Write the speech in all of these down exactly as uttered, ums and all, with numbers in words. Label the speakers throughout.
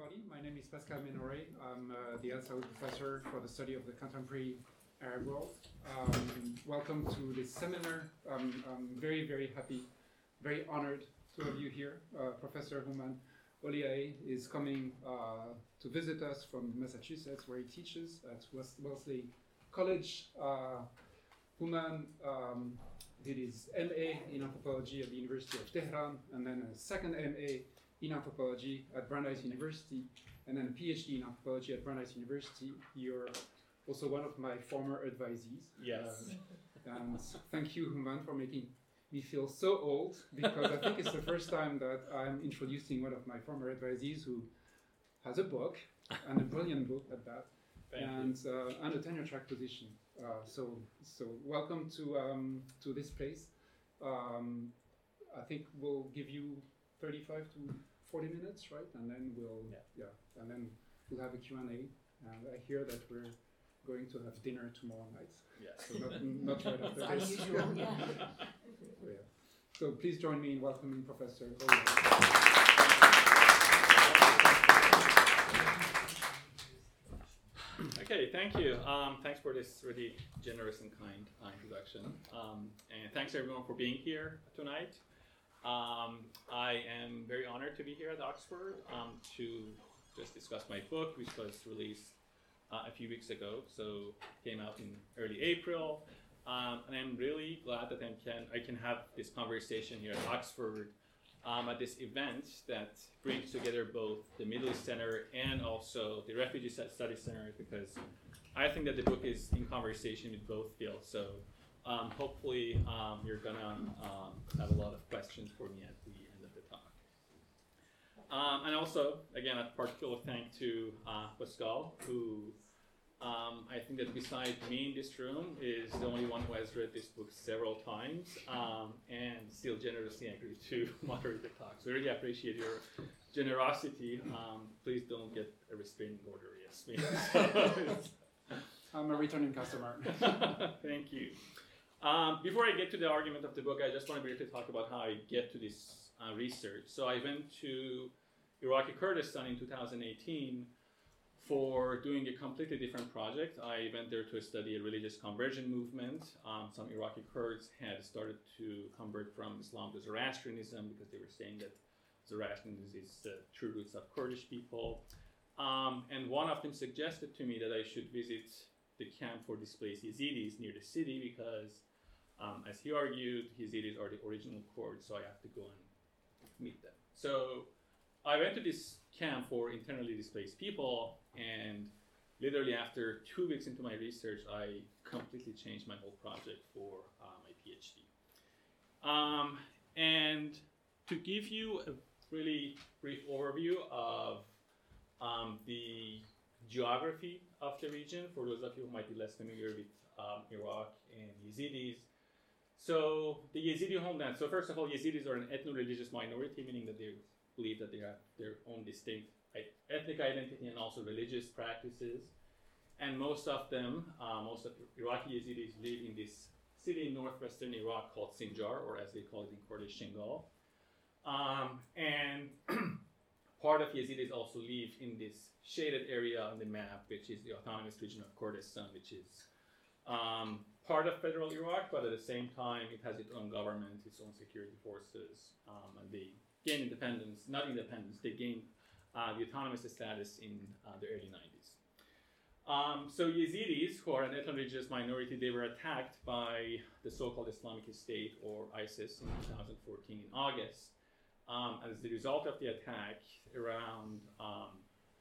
Speaker 1: everybody. My name is Pascal Menore. I'm uh, the Al Saoud Professor for the Study of the Contemporary Arab World. Um, welcome to this seminar. Um, I'm very, very happy, very honored to have you here. Uh, Professor Houman Oliaee is coming uh, to visit us from Massachusetts, where he teaches at Wellesley College. Uh, Houman um, did his M A in anthropology at the University of Tehran, and then a second M A in anthropology at Brandeis University, and then a PhD in anthropology at Brandeis University. You're also one of my former advisees.
Speaker 2: Yes.
Speaker 1: Uh, and thank you, Houman, for making me feel so old, because I think it's the first time that I'm introducing one of my former advisees who has a book, and a brilliant book at that,
Speaker 2: Thank
Speaker 1: and uh, and a tenure track position. Uh, so so welcome to um, to this place. Um, I think we'll give you thirty-five to forty minutes, right? And then we'll
Speaker 2: yeah,
Speaker 1: yeah and then we'll have a Q and A. And I hear that we're going to have dinner tomorrow night.
Speaker 2: Yes.
Speaker 1: So not, not right after
Speaker 3: That's
Speaker 1: this.
Speaker 3: unusual, yeah.
Speaker 1: So, yeah. So please join me in welcoming Professor Oliaee.
Speaker 2: Okay, thank you. Um, thanks for this really generous and kind uh, introduction. Um, and thanks everyone for being here tonight. Um, I am very honored to be here at Oxford um, to just discuss my book, which was released uh, a few weeks ago. So it came out in early April. Um, and I'm really glad that I can, I can have this conversation here at Oxford um, at this event that brings together both the Middle East Center and also the Refugee Studies Center, because I think that the book is in conversation with both fields. So um, hopefully um, you're gonna um, have a lot of questions for me at the end of the talk. Um, and also, again, a particular thank to uh, Pascal, who Um, I think that beside me in this room is the only one who has read this book several times um, and still generously agreed to moderate the talk. So I really appreciate your generosity. Um, please don't get a restraining order against me.
Speaker 1: I'm a returning customer.
Speaker 2: Thank you. Um, before I get to the argument of the book, I just want to briefly talk about how I get to this uh, research. So I went to Iraqi Kurdistan in two thousand eighteen for doing a completely different project. I went there to study a religious conversion movement. Um, some Iraqi Kurds had started to convert from Islam to Zoroastrianism because they were saying that Zoroastrianism is the true roots of Kurdish people. Um, and one of them suggested to me that I should visit the camp for displaced Yazidis near the city because, um, as he argued, Yazidis are the original Kurds, so I have to go and meet them. So I went to this camp for internally displaced people, and literally after two weeks into my research, I completely changed my whole project for uh, my PhD. Um, and to give you a really brief overview of um, the geography of the region, for those of you who might be less familiar with um, Iraq and Yazidis. So the Yazidi homeland, so first of all, Yazidis are an ethno-religious minority, meaning that they believe that they have their own distinct ethnic identity and also religious practices. And most of them, uh, most of Iraqi Yazidis live in this city in northwestern Iraq called Sinjar, or as they call it in Kurdish, Shingal. Um, and part of Yazidis also live in this shaded area on the map, which is the autonomous region of Kurdistan, which is um, part of federal Iraq, but at the same time, it has its own government, its own security forces, um, and they gain independence, not independence, they gain uh, the autonomous status in uh, the early nineties. Um, so Yazidis, who are an ethno-religious minority, they were attacked by the so-called Islamic State, or ISIS, in two thousand fourteen in August. Um, as the result of the attack, around um,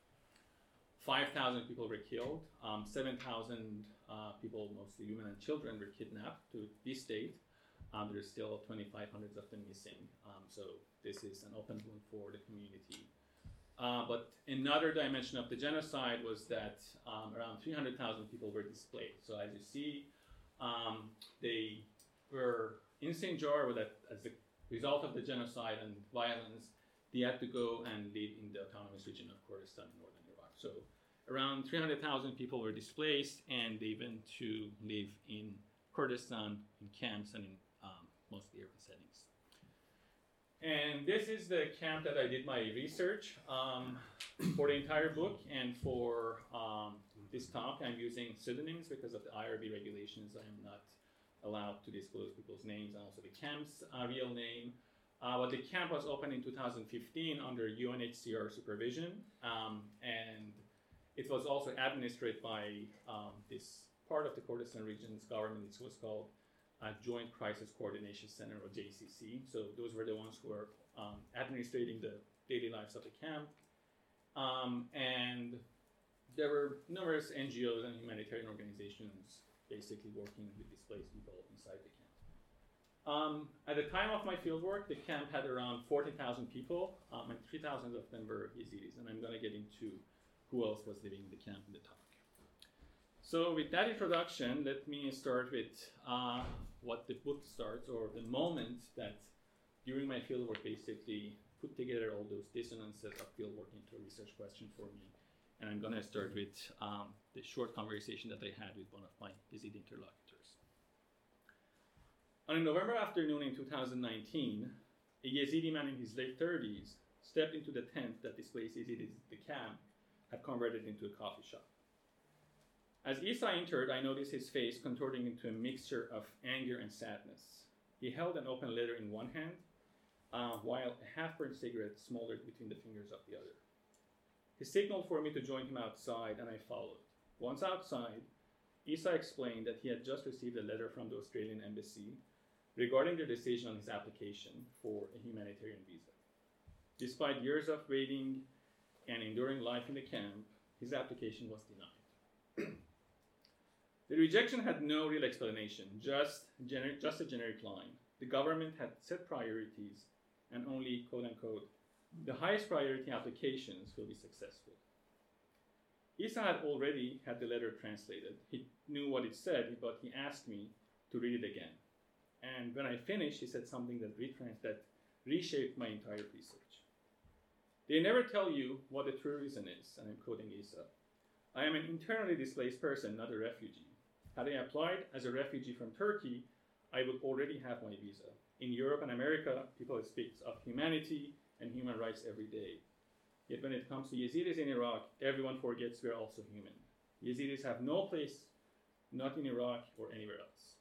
Speaker 2: five thousand people were killed, um, seven thousand uh, people, mostly women and children, were kidnapped to this date. Um, there's still twenty-five hundred of them missing. Um, so this is an open wound for the community. Uh, but another dimension of the genocide was that um, around three hundred thousand people were displaced. So as you see, um, they were in Sinjar, but that, as a result of the genocide and violence, they had to go and live in the autonomous region of Kurdistan in northern Iraq. So around three hundred thousand people were displaced, and they went to live in Kurdistan in camps and in um, mostly urban settings. And this is the camp that I did my research um, for the entire book, and for um, this talk I'm using pseudonyms because of the I R B regulations. I am not allowed to disclose people's names and also the camp's uh, real name. Uh, but the camp was opened in two thousand fifteen under U N H C R supervision, um, and it was also administered by um, this part of the Kurdistan region's government. It was called uh, Joint Crisis Coordination Center, or J C C. So those were the ones who were um, administrating the daily lives of the camp. Um, and there were numerous N G Os and humanitarian organizations basically working with displaced people inside the camp. Um, at the time of my fieldwork, the camp had around forty thousand people, um, and three thousand of them were Yazidis. And I'm going to get into who else was living in the camp in the talk. So with that introduction, let me start with uh, what the book starts, or the moment that during my fieldwork basically put together all those dissonances of fieldwork into a research question for me. And I'm going to start with um, the short conversation that I had with one of my Yazidi interlocutors. On a November afternoon in two thousand nineteen, a Yazidi man in his late thirties stepped into the tent that displaced Yazidis at the camp had converted into a coffee shop. As Isa entered, I noticed his face contorting into a mixture of anger and sadness. He held an open letter in one hand, uh, while a half-burned cigarette smoldered between the fingers of the other. He signaled for me to join him outside, and I followed. Once outside, Isa explained that he had just received a letter from the Australian embassy regarding their decision on his application for a humanitarian visa. Despite years of waiting and enduring life in the camp, his application was denied. The rejection had no real explanation, just, gener- just a generic line. The government had set priorities, and only, quote-unquote, the highest priority applications will be successful. Isa had already had the letter translated. He knew what it said, but he asked me to read it again. And when I finished, he said something that, retrans- that reshaped my entire research. They never tell you what the true reason is, and I'm quoting Isa. I am an internally displaced person, not a refugee. Had I applied as a refugee from Turkey, I would already have my visa. In Europe and America, people speak of humanity and human rights every day. Yet when it comes to Yazidis in Iraq, everyone forgets we're also human. Yazidis have no place, not in Iraq or anywhere else.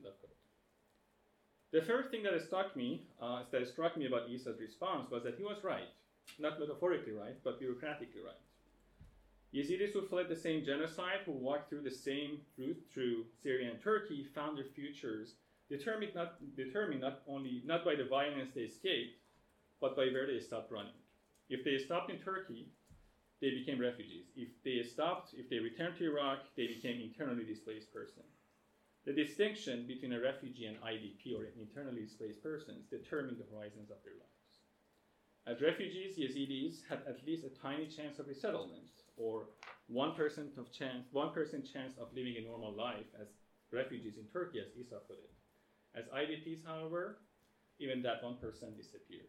Speaker 2: The first thing that struck me, uh, that struck me about Isa's response was that he was right. Not metaphorically right, but bureaucratically right. Yazidis who fled the same genocide, who walked through the same route through Syria and Turkey, found their futures determined not, determined not only not by the violence they escaped, but by where they stopped running. If they stopped in Turkey, they became refugees. If they stopped, if they returned to Iraq, they became internally displaced person. The distinction between a refugee and I D P, or an internally displaced persons, determined the horizons of their lives. As refugees, Yazidis had at least a tiny chance of resettlement, or one percent of chance, one percent chance of living a normal life as refugees in Turkey, as Isa put it. As I D Ps, however, even that one percent disappeared.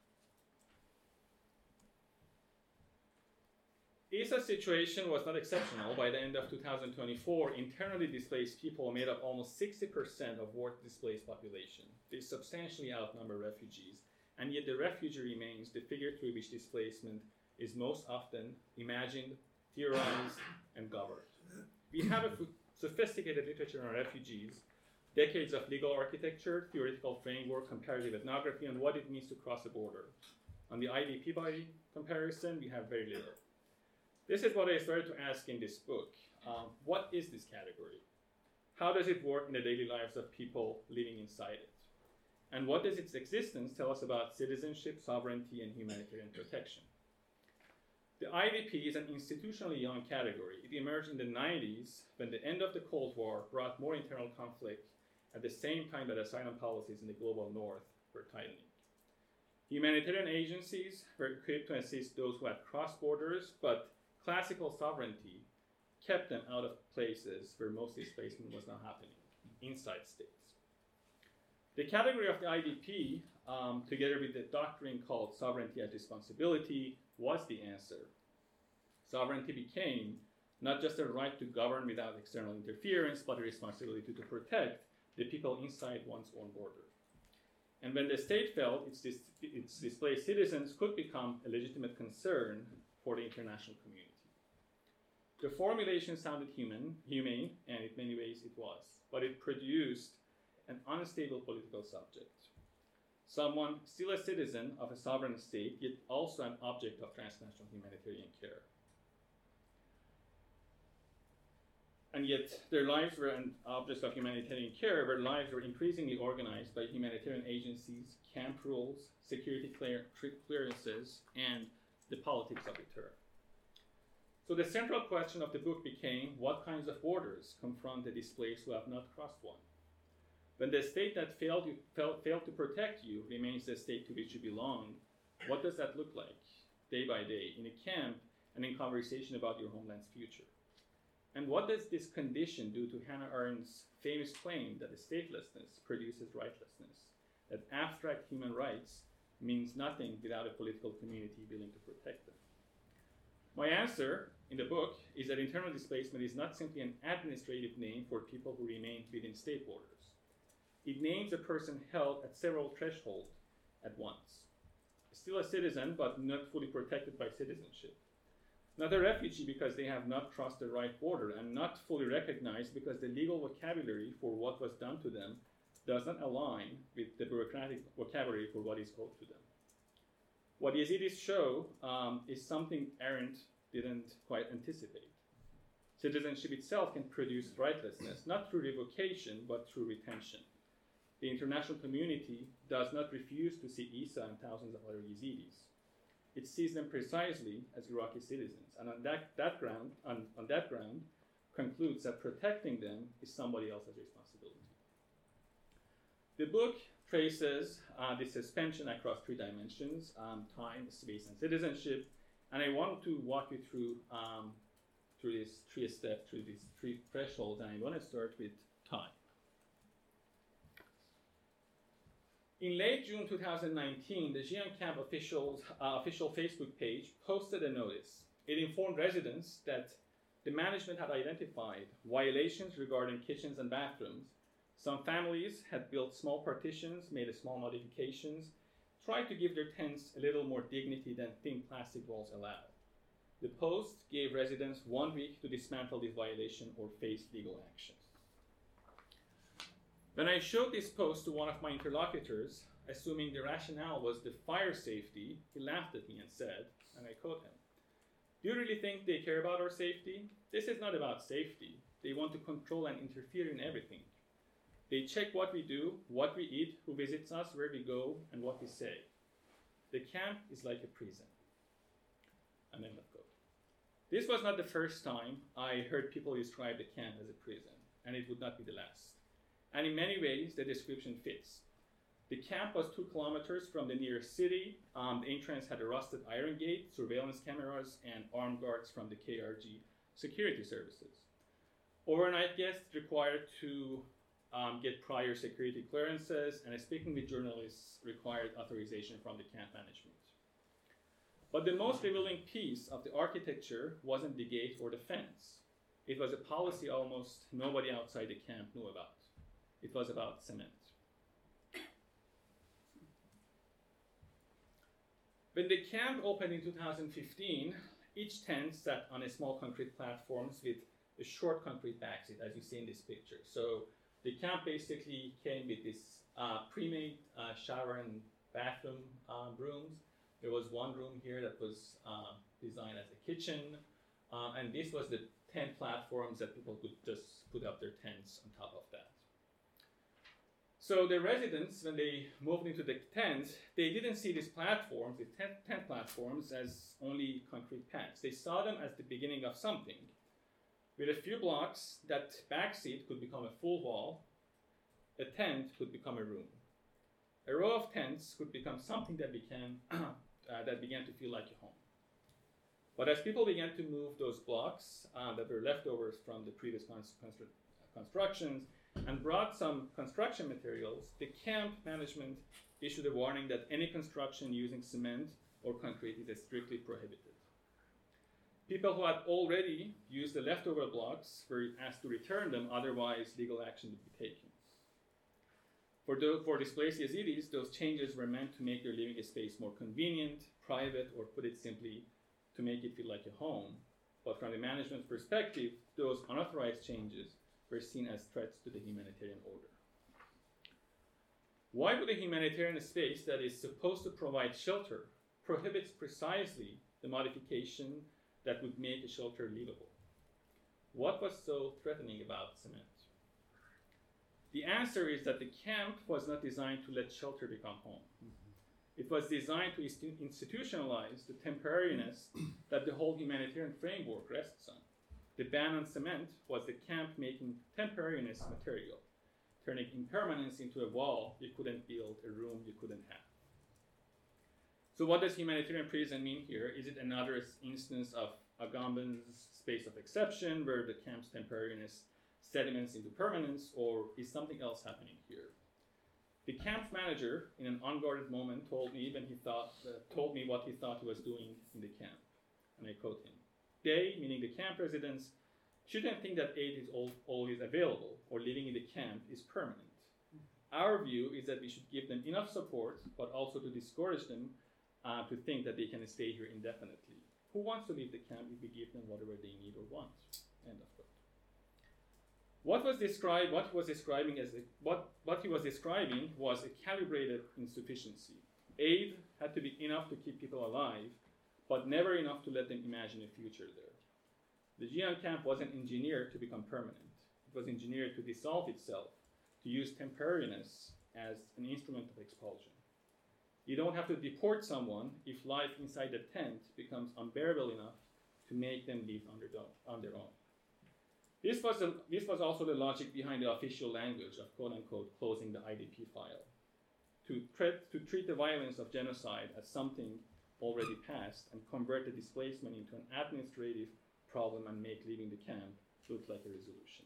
Speaker 2: Isa's situation was not exceptional. By the end of two thousand twenty-four, internally displaced people made up almost sixty percent of work displaced population. They substantially outnumber refugees, and yet the refugee remains the figure through which displacement is most often imagined, theorized, and governed. We have a sophisticated literature on refugees, decades of legal architecture, theoretical framework, comparative ethnography, on what it means to cross a border. On the I D P by comparison, we have very little. This is what I started to ask in this book. Um, what is this category? How does it work in the daily lives of people living inside it? And what does its existence tell us about citizenship, sovereignty, and humanitarian protection? The I D P is an institutionally young category. It emerged in the nineties when the end of the Cold War brought more internal conflict at the same time that asylum policies in the global north were tightening. Humanitarian agencies were equipped to assist those who had crossed borders, but classical sovereignty kept them out of places where most displacement was not happening, inside states. The category of the I D P, um, together with the doctrine called sovereignty as responsibility, was the answer. Sovereignty became not just a right to govern without external interference, but a responsibility to, to protect the people inside one's own border. And when the state felt its, dis- its displaced citizens could become a legitimate concern for the international community. The formulation sounded human, humane, and in many ways it was, but it produced an unstable political subject. Someone still a citizen of a sovereign state, yet also an object of transnational humanitarian care. And yet their lives were an objects of humanitarian care, where lives were increasingly organized by humanitarian agencies, camp rules, security clear- clearances, and the politics of the term. So the central question of the book became, what kinds of borders confront the displaced who have not crossed one? When the state that failed, you, failed, failed to protect you remains the state to which you belong, what does that look like, day by day, in a camp and in conversation about your homeland's future? And what does this condition do to Hannah Arendt's famous claim that statelessness produces rightlessness, that abstract human rights means nothing without a political community willing to protect them? My answer in the book is that internal displacement is not simply an administrative name for people who remain within state borders. It names a person held at several thresholds at once. Still a citizen, but not fully protected by citizenship. Not a refugee because they have not crossed the right border, and not fully recognized because the legal vocabulary for what was done to them does not align with the bureaucratic vocabulary for what is owed to them. What Yazidis show um, is something Arendt didn't quite anticipate. Citizenship itself can produce rightlessness, not through revocation, but through retention. The international community does not refuse to see Isa and thousands of other Yazidis. It sees them precisely as Iraqi citizens, and on that, that ground, on, on that ground, concludes that protecting them is somebody else's responsibility. The book traces uh, the suspension across three dimensions, um, time, space, and citizenship, and I want to walk you through um, through this three step, through these three thresholds, and I want to start with time. In late June two thousand nineteen, the Xi'an camp officials, uh, official Facebook page posted a notice. It informed residents that the management had identified violations regarding kitchens and bathrooms. Some families had built small partitions, made small modifications, tried to give their tents a little more dignity than thin plastic walls allowed. The post gave residents one week to dismantle this violation or face legal action. When I showed this post to one of my interlocutors, assuming the rationale was the fire safety, he laughed at me and said, and I quote him, "Do you really think they care about our safety? This is not about safety. They want to control and interfere in everything. They check what we do, what we eat, who visits us, where we go, and what we say. The camp is like a prison." And end of quote. This was not the first time I heard people describe the camp as a prison, and it would not be the last. And in many ways, the description fits. The camp was two kilometers from the nearest city. Um, the entrance had a rusted iron gate, surveillance cameras, and armed guards from the K R G security services. Overnight guests required to um, get prior security clearances, and speaking with journalists required authorization from the camp management. But the most revealing piece of the architecture wasn't the gate or the fence. It was a policy almost nobody outside the camp knew about. It was about cement. When the camp opened in two thousand fifteen, each tent sat on a small concrete platforms with a short concrete backseat, as you see in this picture. So the camp basically came with this uh, pre-made uh, shower and bathroom um, rooms. There was one room here that was uh, designed as a kitchen, uh, and this was the tent platforms that people could just put up their tents on top of that. So the residents, when they moved into the tent, they didn't see these platforms, the tent, tent platforms, as only concrete pads. They saw them as the beginning of something. With a few blocks, that backseat could become a full wall. A tent could become a room. A row of tents could become something that began, uh, that began to feel like a home. But as people began to move those blocks uh, that were leftovers from the previous constru- constructions, and brought some construction materials, the camp management issued a warning that any construction using cement or concrete is strictly prohibited. People who had already used the leftover blocks were asked to return them, otherwise legal action would be taken. For, those, for displaced Yazidis, those changes were meant to make their living space more convenient, private, or put it simply, to make it feel like a home. But from the management's perspective, those unauthorized changes were seen as threats to the humanitarian order. Why would a humanitarian space that is supposed to provide shelter prohibits precisely the modification that would make a shelter livable? What was so threatening about cement? The answer is that the camp was not designed to let shelter become home. Mm-hmm. It was designed to institutionalize the temporariness that the whole humanitarian framework rests on. The ban on cement was the camp making temporariness material, turning impermanence into a wall you couldn't build, a room you couldn't have. So what does humanitarian prison mean here? Is it another instance of Agamben's space of exception, where the camp's temporariness sediments into permanence, or is something else happening here? The camp manager, in an unguarded moment, told me when he thought uh, told me what he thought he was doing in the camp, and I quote him: "They, meaning the camp residents, shouldn't think that aid is all, always available or living in the camp is permanent. Our view is that we should give them enough support, but also to discourage them uh, to think that they can stay here indefinitely. Who wants to leave the camp if we give them whatever they need or want?" End of quote. What was described, what he was describing as a, what, what he was describing was a calibrated insufficiency. Aid had to be enough to keep people alive, but never enough to let them imagine a future there. The Jian camp wasn't engineered to become permanent. It was engineered to dissolve itself, to use temporariness as an instrument of expulsion. You don't have to deport someone if life inside the tent becomes unbearable enough to make them live on their, on their own. This was, a, this was also the logic behind the official language of quote-unquote closing the I D P file. To, treat, to treat the violence of genocide as something already past and convert the displacement into an administrative problem and make leaving the camp look like a resolution.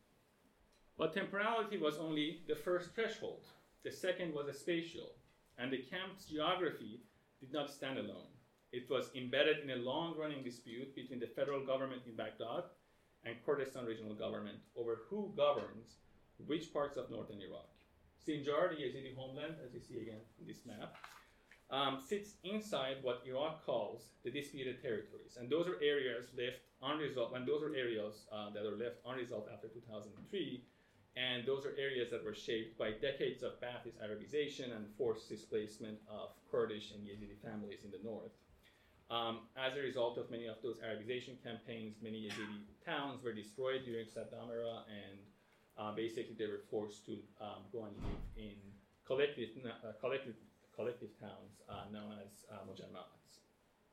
Speaker 2: But temporality was only the first threshold. The second was a spatial, and the camp's geography did not stand alone. It was embedded in a long-running dispute between the federal government in Baghdad and Kurdistan regional government over who governs which parts of northern Iraq. Sinjar, the Yazidi homeland, as you see again in this map, um, sits inside what Iraq calls the disputed territories, and those are areas left unresolved, and those are areas uh, that are left unresolved after two thousand three, and those are areas that were shaped by decades of Ba'athist Arabization and forced displacement of Kurdish and Yazidi families in the north. Um, as a result of many of those Arabization campaigns, many Yazidi towns were destroyed during Saddam era, and uh, basically they were forced to um, go and live in collective, uh, collective, collective towns uh, known as uh, Mujammaats.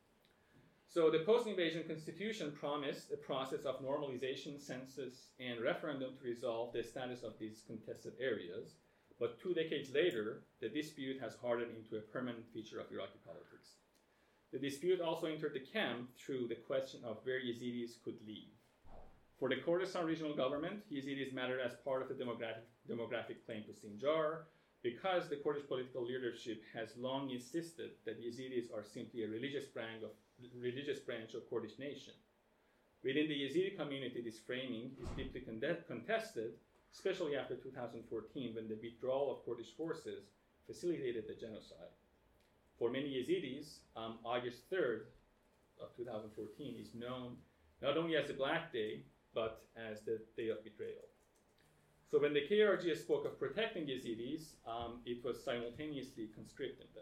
Speaker 2: So the post-invasion constitution promised a process of normalization, census, and referendum to resolve the status of these contested areas, but two decades later, the dispute has hardened into a permanent feature of Iraqi politics. The dispute also entered the camp through the question of where Yazidis could live. For the Kurdistan regional government, Yazidis mattered as part of the demographic, demographic claim to Sinjar, because the Kurdish political leadership has long insisted that Yazidis are simply a religious branch of, religious branch of Kurdish nation. Within the Yazidi community, this framing is deeply con- contested, especially after two thousand fourteen, when the withdrawal of Kurdish forces facilitated the genocide. For many Yazidis, um, August third of two thousand fourteen is known not only as the Black Day, but as the Day of Betrayal. So when the K R G spoke of protecting Yazidis, um, it was simultaneously conscripting them.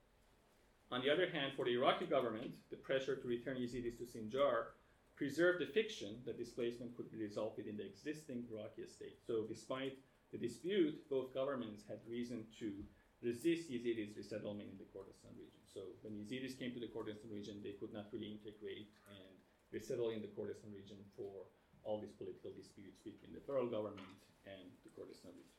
Speaker 2: On the other hand, for the Iraqi government, the pressure to return Yazidis to Sinjar preserved the fiction that displacement could be resolved within the existing Iraqi state. So despite the dispute, both governments had reason to resist Yazidis' resettlement in the Kurdistan region. So when Yazidis came to the Kurdistan region, they could not really integrate and resettle in the Kurdistan region for all these political disputes between the federal government and the Kurdistan region.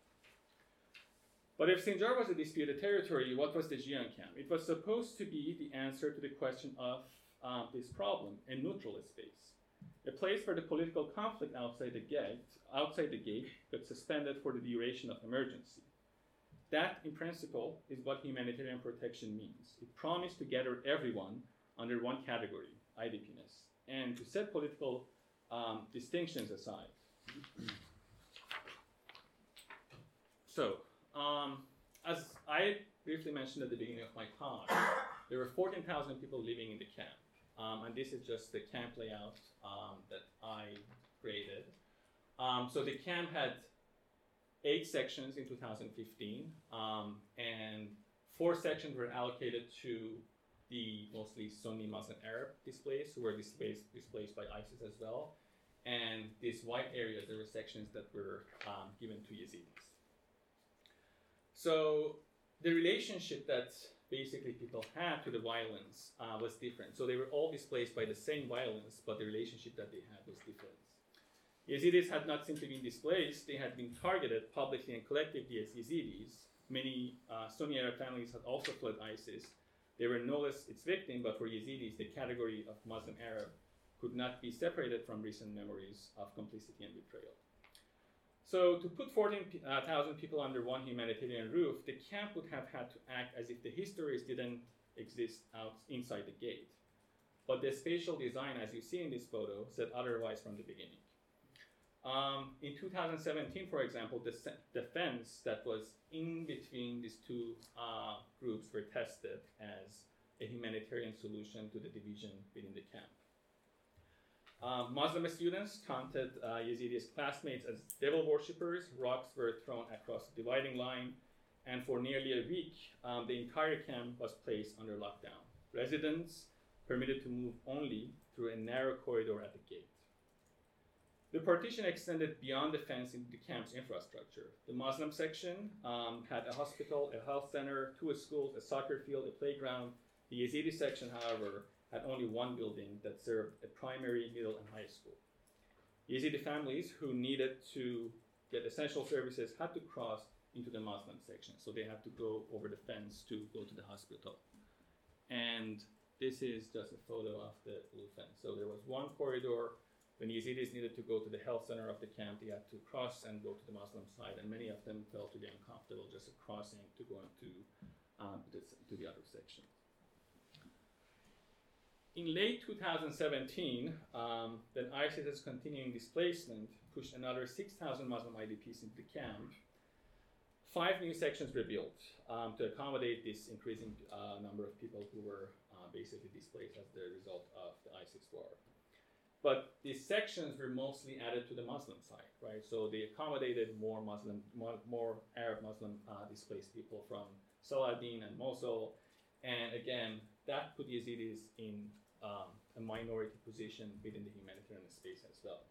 Speaker 2: But if Sinjar was a disputed territory, what was the Jian camp? It was supposed to be the answer to the question of uh, this problem, a neutral space, a place where the political conflict outside the gate, outside the gate got suspended for the duration of emergency. That, in principle, is what humanitarian protection means. It promised to gather everyone under one category, I D P-ness, and to set political um, distinctions aside. So, um, as I briefly mentioned at the beginning of my talk, there were fourteen thousand people living in the camp. Um, and this is just the camp layout um, that I created. Um, so the camp had eight sections in two thousand fifteen, um, and four sections were allocated to the mostly Sunni Muslim Arab displaced, who were displaced, displaced by ISIS as well. And these white areas, there were sections that were um, given to Yazidis. So the relationship that basically people had to the violence uh, was different. So they were all displaced by the same violence, but the relationship that they had was different. Yazidis had not simply been displaced, they had been targeted publicly and collectively as Yazidis. Many uh, Sunni Arab families had also fled ISIS. They were no less its victim, but for Yazidis, the category of Muslim Arab could not be separated from recent memories of complicity and betrayal. So to put fourteen thousand people under one humanitarian roof, the camp would have had to act as if the histories didn't exist out inside the gate. But the spatial design, as you see in this photo, said otherwise from the beginning. Um, in two thousand seventeen, for example, the, the fence that was in between these two uh, groups were tested as a humanitarian solution to the division within the camp. Um, Muslim students taunted uh, Yazidis classmates as devil worshippers. Rocks were thrown across the dividing line, and for nearly a week, um, the entire camp was placed under lockdown. Residents permitted to move only through a narrow corridor at the gate. The partition extended beyond the fence into the camp's infrastructure. The Muslim section um, had a hospital, a health center, two schools, a soccer field, a playground. The Yazidi section, however, had only one building that served a primary, middle, and high school. Yazidi families who needed to get essential services had to cross into the Muslim section, so they had to go over the fence to go to the hospital. And this is just a photo of the blue fence. So there was one corridor. When Yazidis needed to go to the health center of the camp, they had to cross and go to the Muslim side, and many of them felt really uncomfortable just crossing to go into um, this, to the other section. In late two thousand seventeen, um, then ISIS's continuing displacement pushed another six thousand Muslim I D Ps into the camp. Five new sections were built um, to accommodate this increasing uh, number of people who were uh, basically displaced as the result of the ISIS war. But these sections were mostly added to the Muslim side, right? So they accommodated more Muslim, more, more Arab Muslim uh, displaced people from Saladin and Mosul. And again, that put Yazidis in um, a minority position within the humanitarian space as well.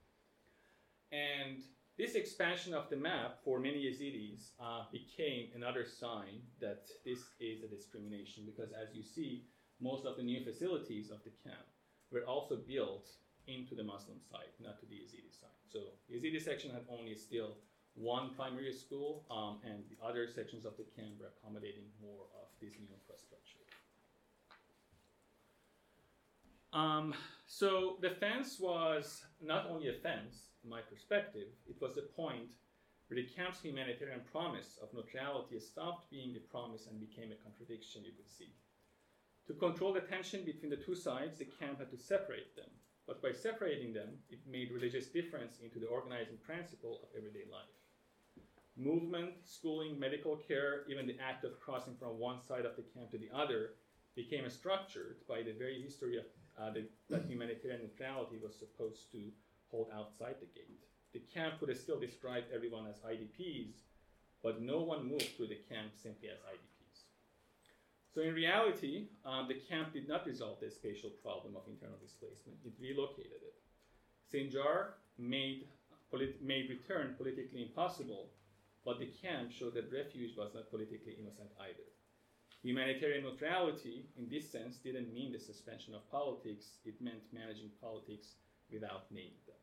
Speaker 2: And this expansion of the map for many Yazidis uh, became another sign that this is a discrimination, because as you see, most of the new facilities of the camp were also built into the Muslim side, not to the Yazidi side. So the Yazidi section had only still one primary school, um, and the other sections of the camp were accommodating more of this new infrastructure. Um, so the fence was not only a fence, in my perspective, it was the point where the camp's humanitarian promise of neutrality stopped being a promise and became a contradiction, you could see. To control the tension between the two sides, the camp had to separate them. But by separating them, it made religious difference into the organizing principle of everyday life. Movement, schooling, medical care, even the act of crossing from one side of the camp to the other became structured by the very history of uh, the, that humanitarian neutrality was supposed to hold outside the gate. The camp could have still described everyone as I D Ps, but no one moved through the camp simply as I D Ps. So in reality, um, the camp did not resolve the spatial problem of internal displacement. It relocated it. Sinjar made, polit- made return politically impossible, but the camp showed that refuge was not politically innocent either. Humanitarian neutrality, in this sense, didn't mean the suspension of politics. It meant managing politics without naming them.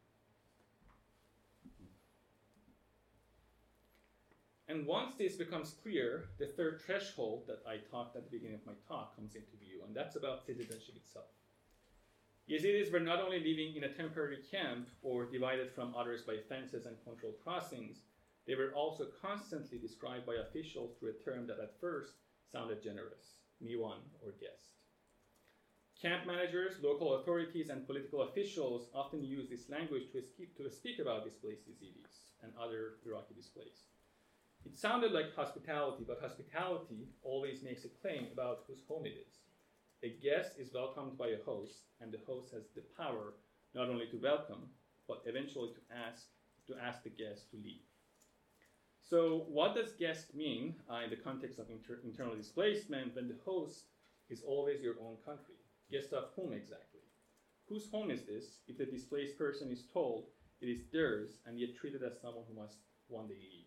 Speaker 2: And once this becomes clear, the third threshold that I talked at the beginning of my talk comes into view, and that's about citizenship itself. Yazidis were not only living in a temporary camp or divided from others by fences and controlled crossings, they were also constantly described by officials through a term that at first sounded generous, miwan, or guest. Camp managers, local authorities, and political officials often use this language to speak, to speak about displaced Yazidis and other Iraqi displaced. It sounded like hospitality, but hospitality always makes a claim about whose home it is. A guest is welcomed by a host, and the host has the power not only to welcome, but eventually to ask to ask the guest to leave. So what does guest mean uh, in the context of inter- internal displacement when the host is always your own country? Guest of whom exactly? Whose home is this if the displaced person is told it is theirs and yet treated as someone who must one day leave?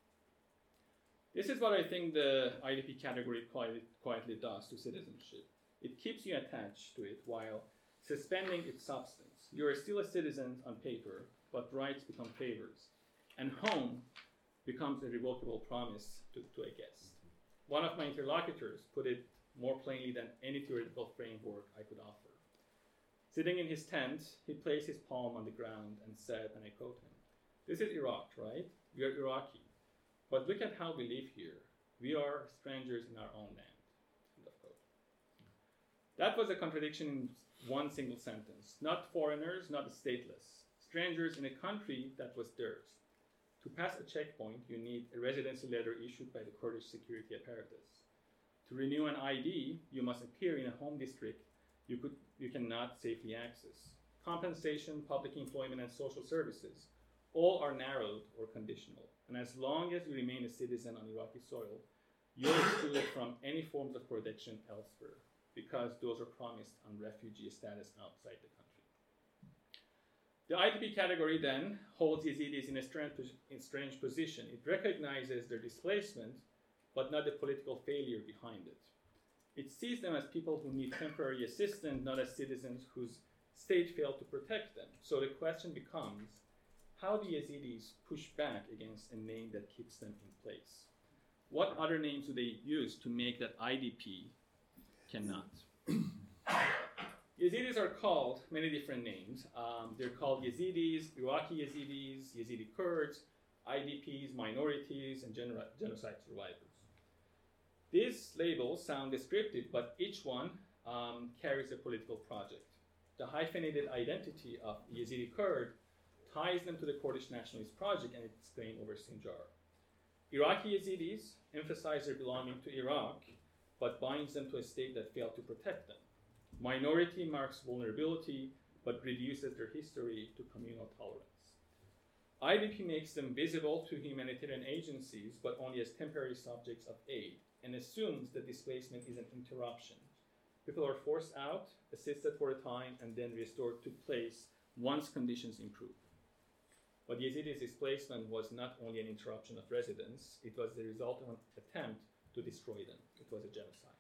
Speaker 2: This is what I think the I D P category quietly, quietly does to citizenship. It keeps you attached to it while suspending its substance. You are still a citizen on paper, but rights become favors, and home becomes a revocable promise to, to a guest. One of my interlocutors put it more plainly than any theoretical framework I could offer. Sitting in his tent, he placed his palm on the ground and said, and I quote him, "This is Iraq, right? We are Iraqi. But look at how we live here. We are strangers in our own land." End of quote. That was a contradiction in one single sentence. Not foreigners, not stateless. Strangers in a country that was theirs. To pass a checkpoint, you need a residency letter issued by the Kurdish security apparatus. To renew an I D, you must appear in a home district you, could, you cannot safely access. Compensation, public employment, and social services all are narrowed or conditional. And as long as you remain a citizen on Iraqi soil, you're excluded from any forms of protection elsewhere, because those are promised on refugee status outside the country. The I D P category then holds Yazidis in a strange, in strange position. It recognizes their displacement, but not the political failure behind it. It sees them as people who need temporary assistance, not as citizens whose state failed to protect them. So the question becomes, how do Yazidis push back against a name that keeps them in place? What other names do they use to make that I D P cannot? Yazidis are called many different names. Um, they're called Yazidis, Iraqi Yazidis, Yazidi Kurds, I D Ps, minorities, and gener- genocide survivors. These labels sound descriptive, but each one um, carries a political project. The hyphenated identity of Yazidi Kurd ties them to the Kurdish nationalist project and its claim over Sinjar. Iraqi Yazidis emphasize their belonging to Iraq, but binds them to a state that failed to protect them. Minority marks vulnerability, but reduces their history to communal tolerance. I D P makes them visible to humanitarian agencies, but only as temporary subjects of aid, and assumes that displacement is an interruption. People are forced out, assisted for a time, and then restored to place once conditions improve. But Yazidis' displacement was not only an interruption of residence, it was the result of an attempt to destroy them. It was a genocide.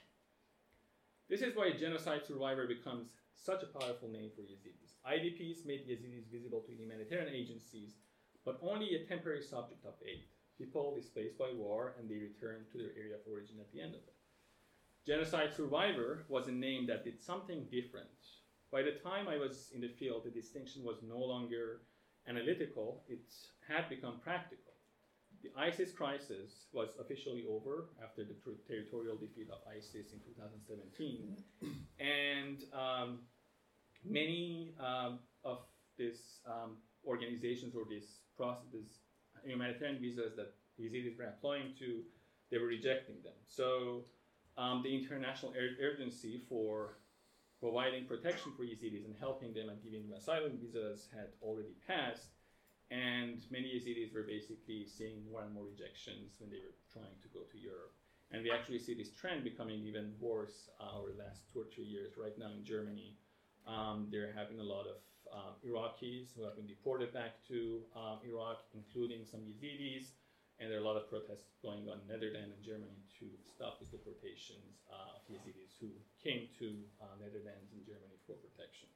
Speaker 2: This is why genocide survivor becomes such a powerful name for Yazidis. I D Ps made Yazidis visible to humanitarian agencies, but only a temporary subject of aid. People displaced by war, and they returned to their area of origin at the end of it. Genocide survivor was a name that did something different. By the time I was in the field, the distinction was no longer analytical, it had become practical. The ISIS crisis was officially over after the ter- territorial defeat of ISIS in two thousand seventeen, and um, many um, of these um, organizations or these processes, humanitarian visas that Yazidis were applying to, they were rejecting them. So um, the international ur- urgency for providing protection for Yazidis and helping them and giving them asylum visas had already passed, and many Yazidis were basically seeing more and more rejections when they were trying to go to Europe. And we actually see this trend becoming even worse uh, over the last two or three years. Right now in Germany, um, they're having a lot of uh, Iraqis who have been deported back to um, Iraq, including some Yazidis, and there are a lot of protests going on in Netherlands and Germany to stop these deportations uh, of Yazidis who came to uh, Netherlands and Germany for protection.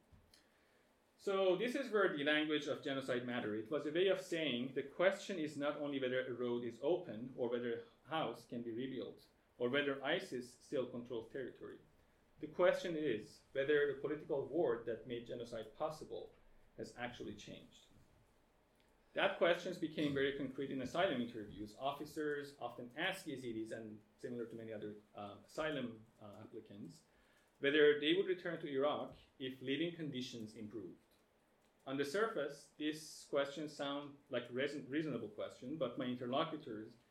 Speaker 2: So this is where the language of genocide mattered. It was a way of saying the question is not only whether a road is open or whether a house can be rebuilt or whether ISIS still controls territory. The question is whether the political word that made genocide possible has actually changed. That questions became very concrete in asylum interviews. Officers often ask Yazidis, and similar to many other uh, asylum uh, applicants, whether they would return to Iraq if living conditions improved. On the surface, these questions sound like a reason- reasonable question, but my interlocutors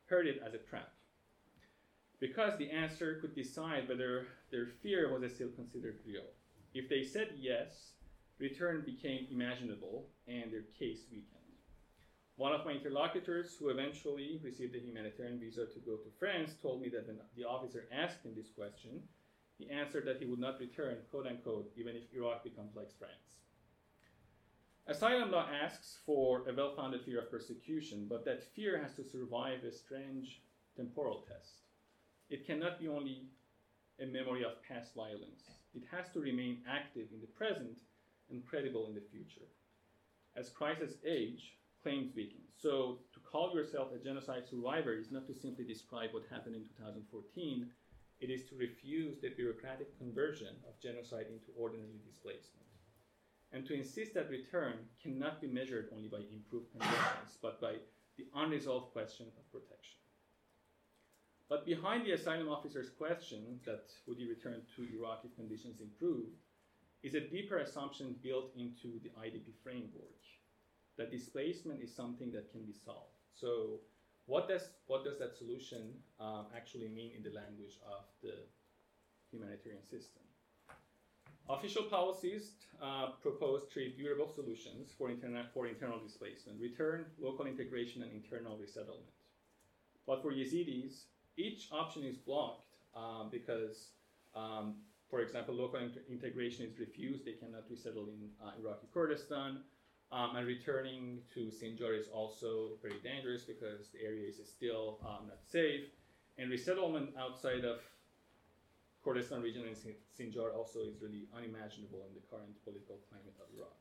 Speaker 2: heard it as a trap, because the answer could decide whether their fear was still considered real. If they said yes, return became imaginable and their case weakened. One of my interlocutors, who eventually received a humanitarian visa to go to France, told me that when the officer asked him this question, he answered that he would not return, quote unquote, even if Iraq becomes like France. Asylum law asks for a well-founded fear of persecution, but that fear has to survive a strange temporal test. It cannot be only a memory of past violence. It has to remain active in the present and credible in the future. As crises age, claims weaken. So to call yourself a genocide survivor is not to simply describe what happened in two thousand fourteen, it is to refuse the bureaucratic conversion of genocide into ordinary displacement. And to insist that return cannot be measured only by improved conditions, but by the unresolved question of protection. But behind the asylum officer's question that would he return to Iraq if conditions improved, is a deeper assumption built into the I D P framework, that displacement is something that can be solved. So what does, what does that solution um, actually mean in the language of the humanitarian system? Official policies uh, propose three durable solutions for, interna for internal displacement: return, local integration, and internal resettlement. But for Yazidis, each option is blocked um, because, um, for example, local inter integration is refused. They cannot resettle in uh, Iraqi Kurdistan. Um, and returning to Sinjar is also very dangerous because the area is still um, not safe. And resettlement outside of Kurdistan region and Sinjar also is really unimaginable in the current political climate of Iraq.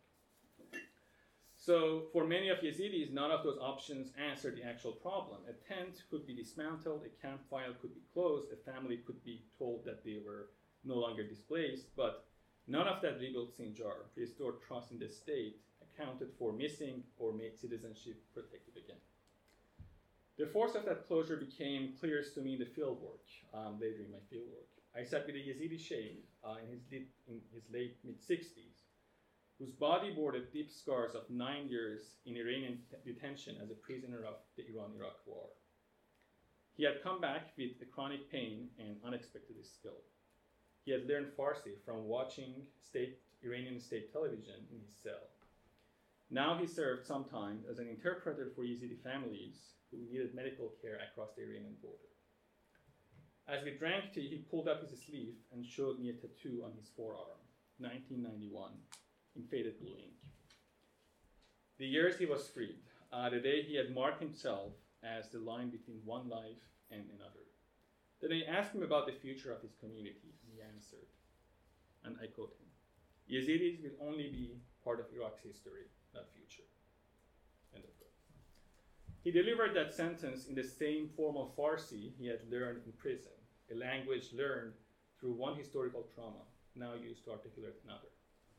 Speaker 2: So for many of Yazidis, none of those options answer the actual problem. A tent could be dismantled, a campfire could be closed, a family could be told that they were no longer displaced, but none of that rebuilt Sinjar, restored trust in the state, accounted for missing or made citizenship protected again. The force of that closure became clearest to me in the fieldwork, um, later in my fieldwork. I sat with a Yazidi sheikh uh, in, his late, in his late mid-sixties, whose body bore the deep scars of nine years in Iranian detention as a prisoner of the Iran-Iraq war. He had come back with a chronic pain and unexpected skill. He had learned Farsi from watching state, Iranian state television in his cell. Now he served some time as an interpreter for Yazidi families who needed medical care across the Iranian border. As we drank tea, he pulled up his sleeve and showed me a tattoo on his forearm, nineteen ninety-one, in faded blue ink. The years he was freed, uh, the day he had marked himself as the line between one life and another. Then I asked him about the future of his community, and he answered, and I quote him, "Yazidis will only be part of Iraq's history, not future." End of quote. He delivered that sentence in the same form of Farsi he had learned in prison, a language learned through one historical trauma, now used to articulate another.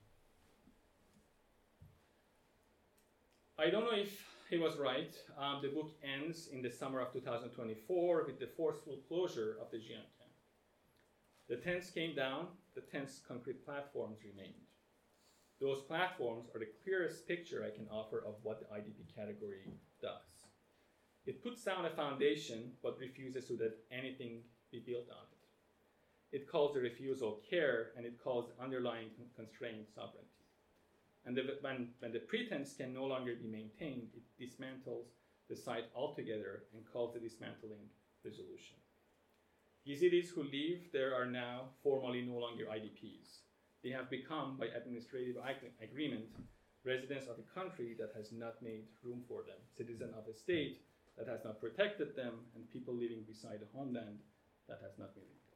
Speaker 2: I don't know if he was right. Um, the book ends in the summer of two thousand twenty-four with the forceful closure of the Jian camp. The tents came down, the tents' concrete platforms remained. Those platforms are the clearest picture I can offer of what the I D P category does. It puts down a foundation, but refuses to let anything be built on it. It calls the refusal care, and it calls the underlying constraint sovereignty. And the, when, when the pretense can no longer be maintained, it dismantles the site altogether and calls the dismantling resolution. Yazidis who leave there are now formally no longer I D Ps. They have become, by administrative ag agreement, residents of a country that has not made room for them, citizens of a state that has not protected them, and people living beside a homeland that has not made